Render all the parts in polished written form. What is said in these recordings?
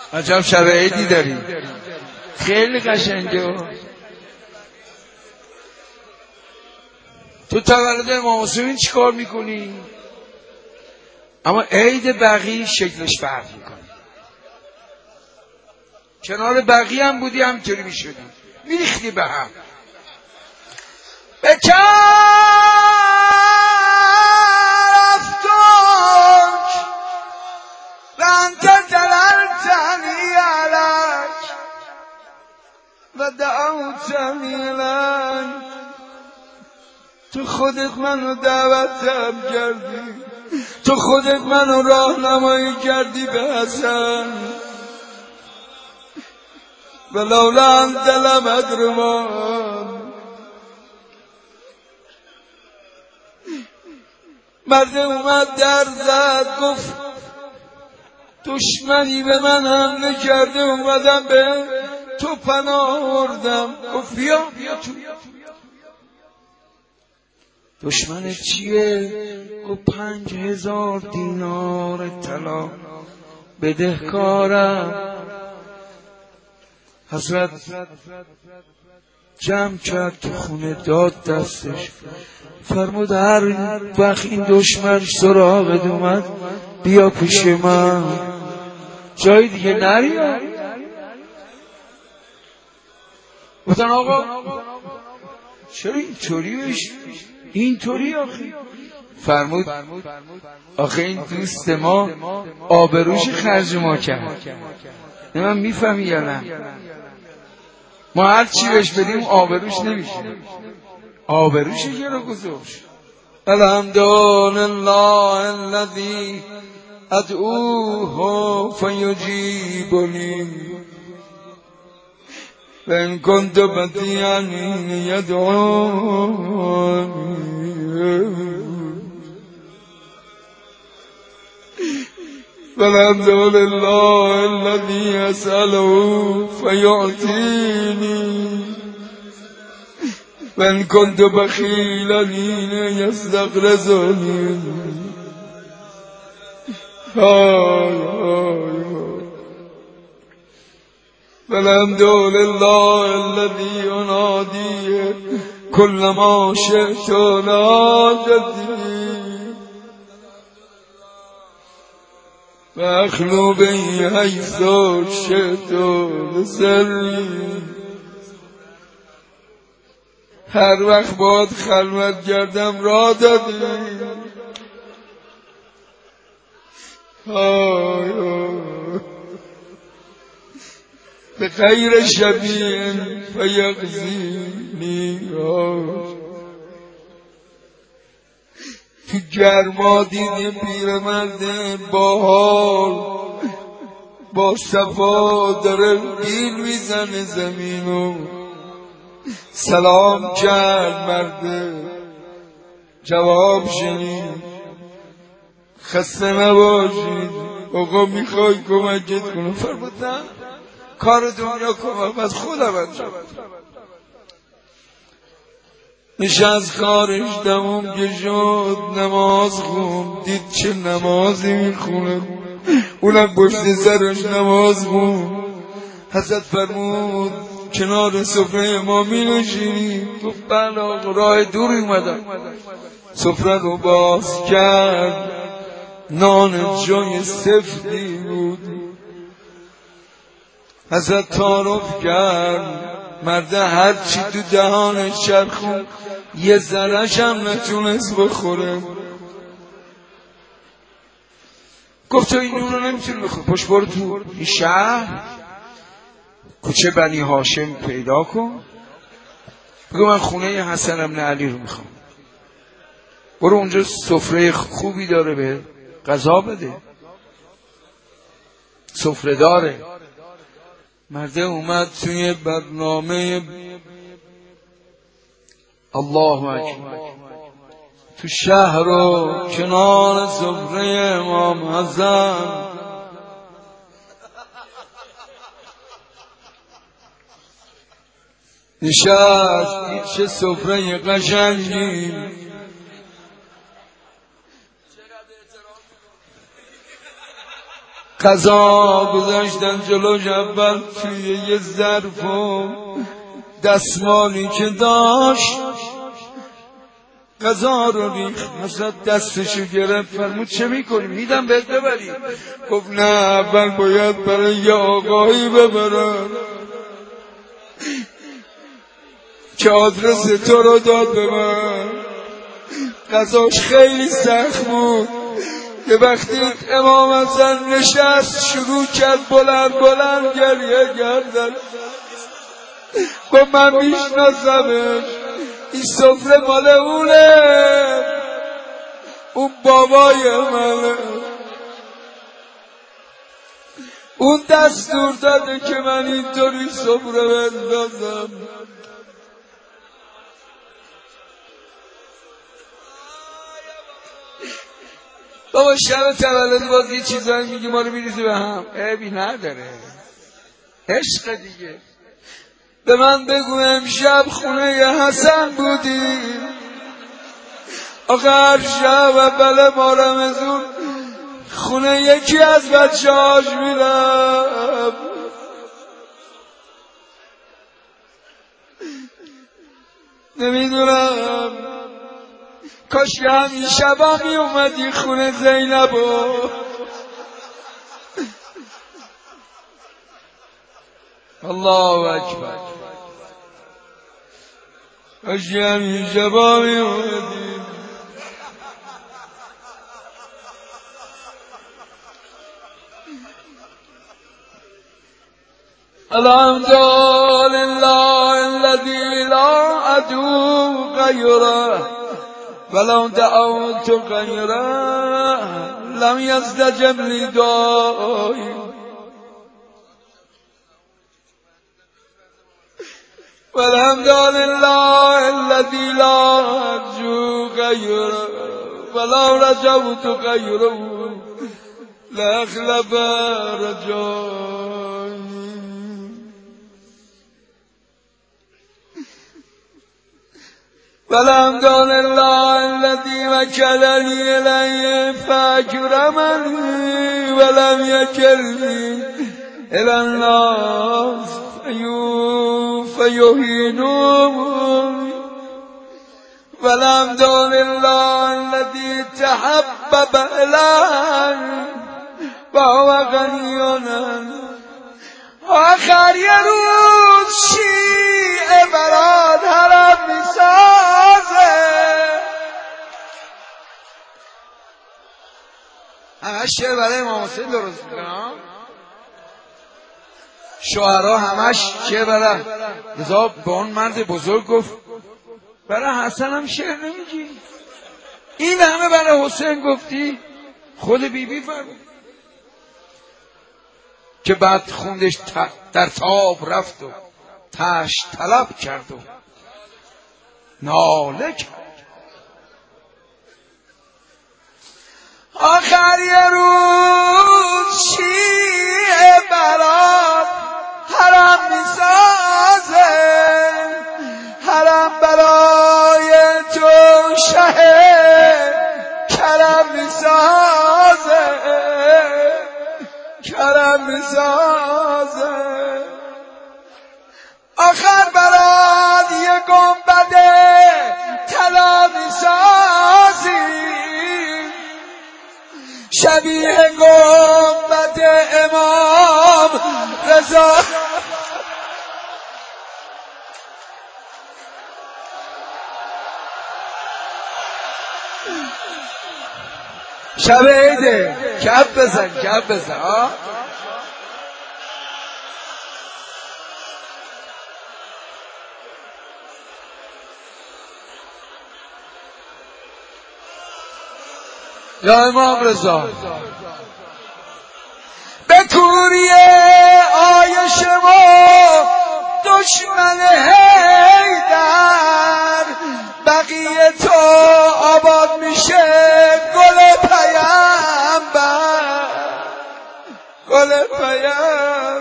عجب شب عیدی داری، خیلی قشنگه. تو تولد امام حسین چی کار میکنی؟ اما عید بقیه شکلش فرق میکنه. کنار بقیه هم بودی همینطوری میشدی، میریختی به هم. بکر افتوک لانت دللتنی علک و دعوتنی لک. تو خودت منو دعوتم کردی، تو خودت منو راهنمایی کردی به حسن. ولولا انت لم ادرمان. مرد اومد در زد گفت دشمنی به من حمله کرده، اومدم به تو پناه آوردم. گفت بیا تو. دشمن چیه؟ گفت 5000 دینار طلا بدهکارم. حضرت جمع کرد تو خونه، داد دستش، فرمود هر وقت این دشمن سراغت اومد بیا پیش من، جای دیگه نری. گفتن آقا چرا اینطوری آخه؟ فرمود آخه این دوست ما آبروش خرج ما کرد. نه من میفهمی یا نه؟ ما هر چی بهش بدیم آبروش نمیشه، آبروش یه رو گذاشت. الحمدلله الذی ادعوه فیجیبنی و ان کنت بدیعا یدعونی. والحمد لله الذي أسأله فيعطيني وإن كنت بخيلا يستغرزني. والحمد لله الذي ينادي كل ما شئت نادتني و اخلو به حیث شئت بسری. هر وقت باید خلوت کردم را دادی. به غیر شبیه فیغزینی. تو گرما دیدی پیرمرد با حال با صفا داره بیل میزنه زمینو. سلام کرد مرده، جواب شنید خسته نباشید آقا میخوای کمکت کنم؟ فرمودن کار دنیا کمک از خودم انجام. نشست کارش تموم که شد، نماز خوند، دید چه نمازی میخونه، اونم پشت سرش نماز خوند. حضرت فرمود کنار سفره ما می نشینی؟ گفت بله آقا، راه دوری اومدم. سفره رو باز کرد، نان جای سفتی بود. حضرت تعارف کرد، مرده هرچی تو دهانش چرخون یه ذره‌ش هم نتونست بخوره. گفت تو این نونو نمیتونی بخور، پشت برو تو این شهر کوچه بنی هاشم پیدا کن، بگو من خونه حسن ابن علی رو میخوام، برو اونجا سفره خوبی داره به غذا بده، سفره داره. مرده اومد توی برنامه الله اکبر تو شهر و کنار سفره امام حسن نشست. چه سفره قشنگی، غذا گذاشتن جلوش، اول توی یه ظرف و دستمالی که داشت غذا رو ریخت، مثلا دستشو گرفت، فرمود چه میکنی؟ میدم بهت ببری. گفت نه، اول باید برای یه آقایی ببرم که آدرس تو رو داد به من. غذاش خیلی سخت بود که وقتی امام حسن نشست شروع کرد بلند بلند گریه کردن. گفت من میشناسمش، این سفره مال اونه، اون بابای منه، اون دستور داده که من اینطوری سفره بندازم. بابا شب تولد باز یه چیزایی میگی ما رو میریزی به هم، عیبی نداره، عشق دیگه. به من بگو امشب خونه ی حسن بودی؟ آخر شب اول ماه رمضان خونه یکی از بچه‌هاش میرم، نمیدونم کاش که همین شبا می اومدی خونه زینبو. الله اکبر. کاش که همین شبا می اومدی. الحمد لله الذي لا أدعو غيره ولو دعوت غيره لم يستجب لي داعي. والحمد لله الذي لا أرجو غيره ولو رجوت غيره لأخلف رجائي. والحمد لله الذي وكلني إليه فأكرمني ولم يكلني إلى الناس فيهينوني. والحمد لله الذي تحبب إلي وهو غني عني. آخر یه روز شیعه برات حرم میسازه، همش شعر برای امام حسین درست میکنه، شعرها همش شعر برای رضا. به اون مرد بزرگ گفت برای حسن هم شعر نمیگی؟ این همه برای حسین گفتی؟ خود بیبی فرمود که بعد خوندش در تاب رفت و تشت طلب کرد و ناله کرد. آخر یه روز شیعه برات حرم میسازه، حرم برای تو شه کرم میسازه، کرم میسازه. آخر برات یه گنبد طلا میسازی شبیه گنبد امام رضا. شب عیده، کف بزن کف بزن. یا امام رضا به کوری آیش و دشمن حیدر بقیه تو آباد میشه گل پیامبر، گل پیامبر.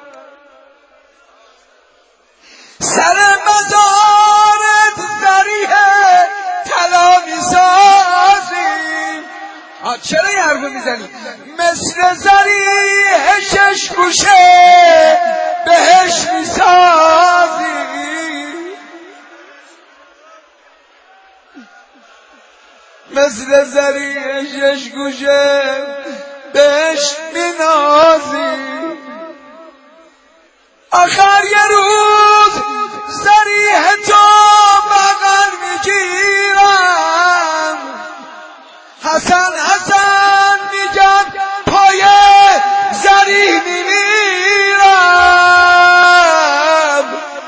سر مزارت ذریح طلا میسازی چرا این حرفو میزنی؟ مثل زریح شش گوشه بهش میسازی، مثل زریح شش گوشه بهش مینازی. آخر یه روز زریح تو بغل میگیرم، حسن حسن میگن پای زریح میمیرم.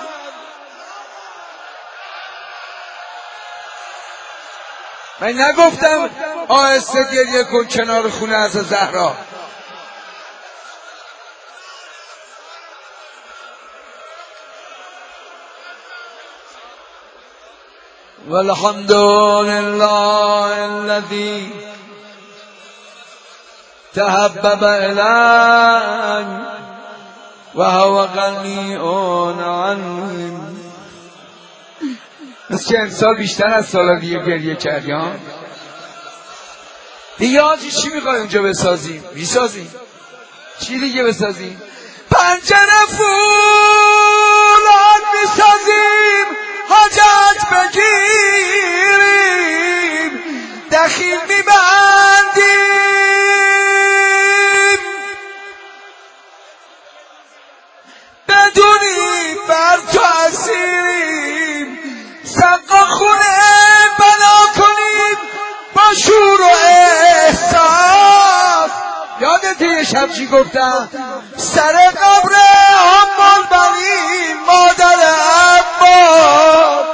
من نگفتم آهسته گریه کن کنار خونه از زهرا. والحمد لله الذي تحبب إلي وهو غني عني. مثل امسال بیشتر از سال دیگه گریه کردی ها دیگه. آجی چی میخوای اونجا بسازیم؟ میسازیم. چی دیگه بسازیم؟ پنجره فولاد میسازیم، حاجت بگیریم، دخیل میبندیم، بدونی بر تو اسیریم، سقا خونه بنا کنیم با شور و احساس. یادته یه شب چی گفتم؟ سر قبر ام البنین مادر عباس.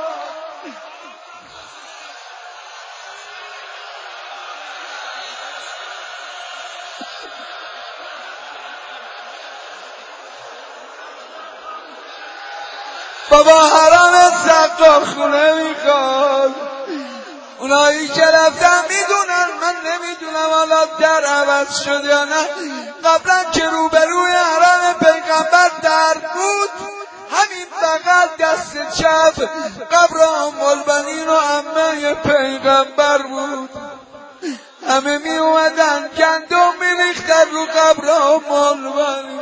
بابا حرام سقا خونه میخواد. اونایی که رفتن میدونن، من نمیدونم حالا در عوض شد یا نه. قبلا که روبروی حرم پیغمبر در بود، همین بغل دست چپ قبر ام البنین و عمه پیغمبر بود. همه می اومدن گندم میریختن رو قبر ام البنین،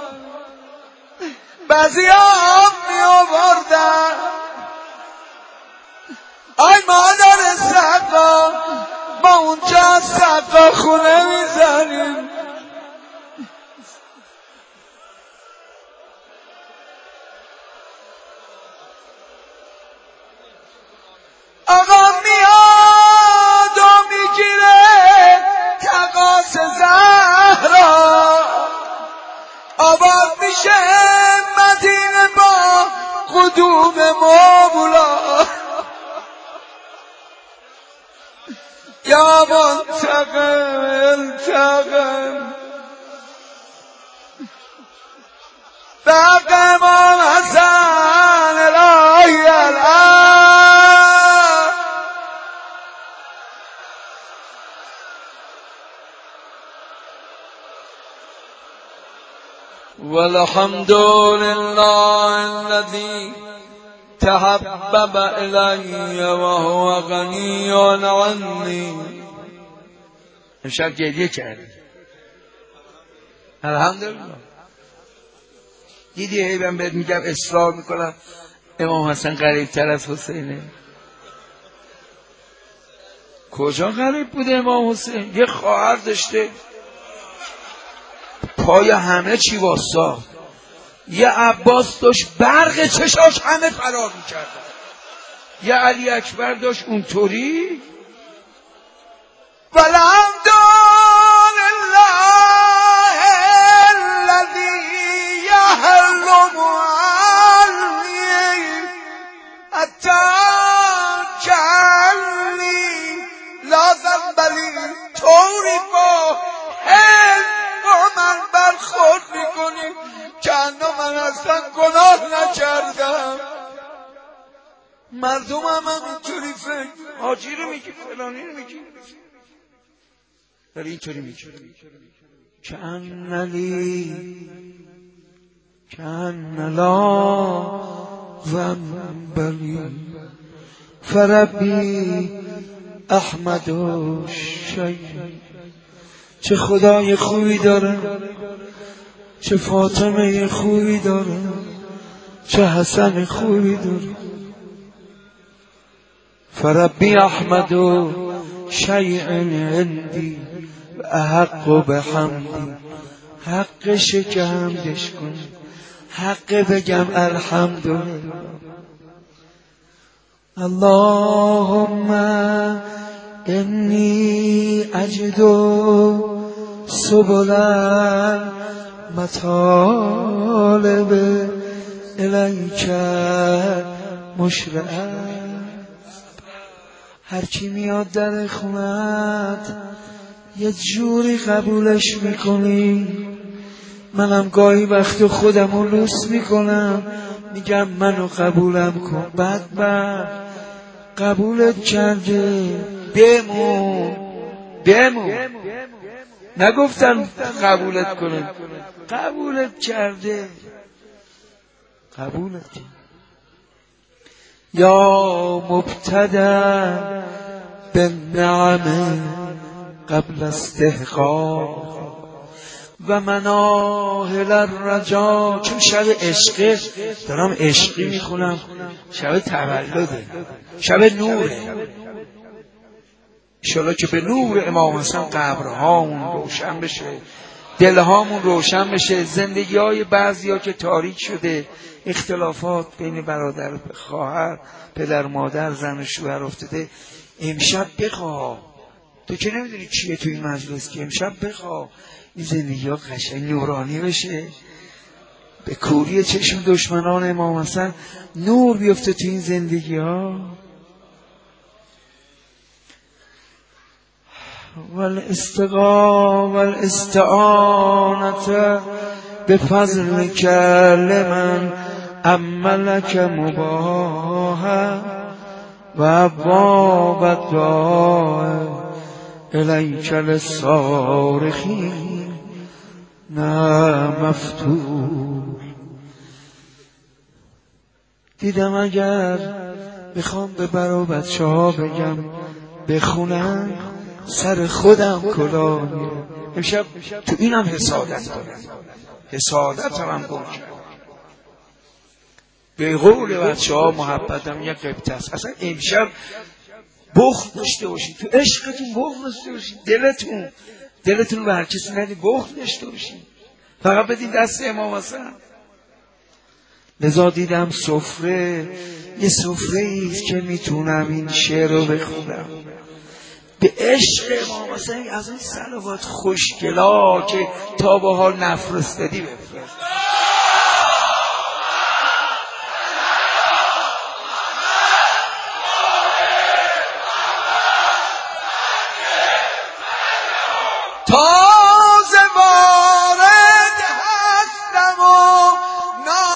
بعضی ها آب می آوردن. آی مادر سقا، ما اونجا سقا خونه میزنیم. آقا میاد و میگیره تقاص زهرا، آباد میشه مدینه با قدوم مولا. یا منتقم التقم بحق امام حسن الهی الان. والحمد لله الذي تحبب إلي وهو غني عني. امشب گریه کردی الحمدلله. دیدی هی من بهت میگم اصرار میکنم امام حسن قریب تر از حسینه. کجا قریب بوده امام حسین؟ یه خواهر داشته پای همه چی واسا، یه عباس داشت برق چشاش همه فرار میکردن، یه علی اکبر داشت اونطوری. والحمد لله الذي يحل معلي حتى جعلني لا ذنبلي طوری با حلم با من برخورد میکنی که انا من اصلا گناه نکردم. مردم هم اینطوری فکر، حاجی رو میگی فلانی رو میگی، ولی اینطوری میگی کأن لا ذنبلی فربی احمد الشیء. چه خدای خوبی داره، چه فاطمه خوبی داره، چه حسن خوبی داره. فربی احمد و شیء عندی احق بحمدی، حقش که حمدش کن، حق بگم الحمدلله. اللهم انی اجد سبل مطالب الیک مشرعا. هرچی میاد در خونت یه جوری قبولش میکنی. منم گاهی وقت خودمو لوس میکنم، میگم منو قبولم کن. بعد قبولت کرده، بمون. نگفتم قبولت کنم، قبولت کرده، قبولت کرده. یا مبتدا بالنعم قبل استحقاق و مناهل الرجا. چون شب عشقه، دارم عشقی میخونم، شب تولده، شب نوره. انشالله که به نور امام حسن قبرهامون روشن بشه، دلهامون روشن بشه. زندگی های بعضی ها که تاریک شده، اختلافات بین برادر خواهر، پدر مادر، زن و شوهر افتاده. امشب بخواه، تو که نمیدونی چیه تو این مجلس، که امشب بخواه این زندگی ها قشنگ نورانی بشه، به کوری چشم دشمنان امام حسن نور بیفته تو این زندگی ها. والاستعانت بفضلک لمن عملک مباها و ابواب الدعاء الیک للصارخین مفتوح. دیدم اگر بخوام به برا بچه ها بگم بخونم، سر خودم کلاه میره. امشب تو اینم حسادت دارم، حسادت هم گم کرد. به قول بچه ها محبتم یک قبطه است. اصلا امشب بخل داشته باشید، تو عشقتون بخل داشته باشید، دلتون به هر کسی ندید، بخل داشته باشید، فقط بدین دست امام حسن. لذا دیدم سفره، یه سفره ایست که میتونم این شعر رو بخونم به عشق امام حسن. از این صلوات خوشگلا که تا به حال نفرستادی بفرست.